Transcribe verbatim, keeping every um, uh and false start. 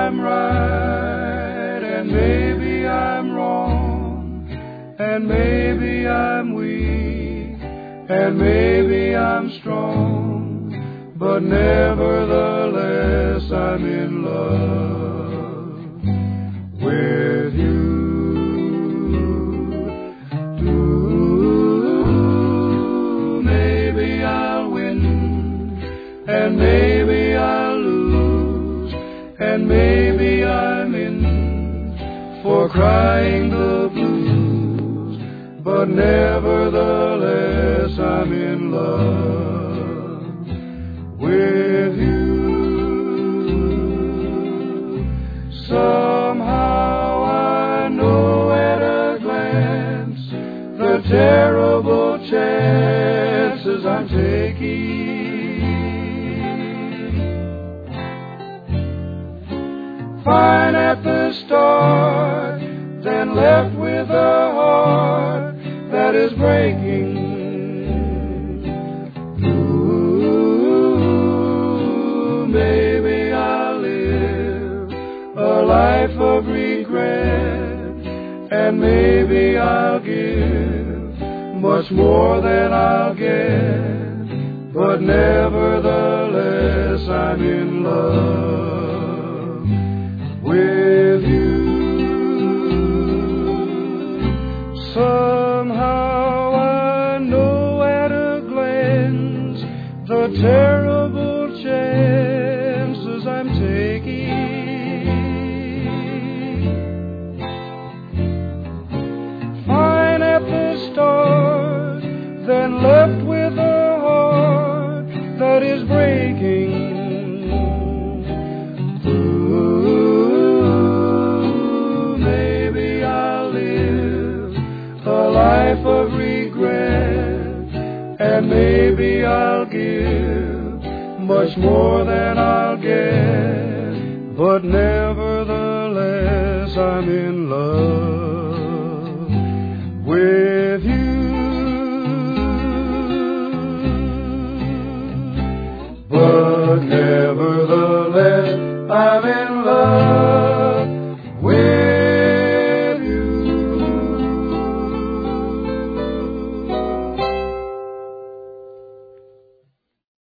I'm right, and maybe I'm wrong, and maybe I'm weak, and maybe I'm strong, but nevertheless I'm in love with you. Ooh, maybe I'll win, and maybe I'll lose, and maybe I'm in for crying the blues, but nevertheless I'm in love with you. Somehow I know at a glance the terrible chances I'm taking. Fine at the start, then left with a heart that is breaking. Ooh, maybe I'll live a life of regret, and maybe I'll give much more than I'll get, but nevertheless I'm in love with you. Somehow I know at a glance the terrible chances I'm taking. Fine at the start, then left with a heart that is breaking. Life of regret, and maybe I'll give much more than I'll get, but nevertheless I'm in love with you. But nevertheless I'm in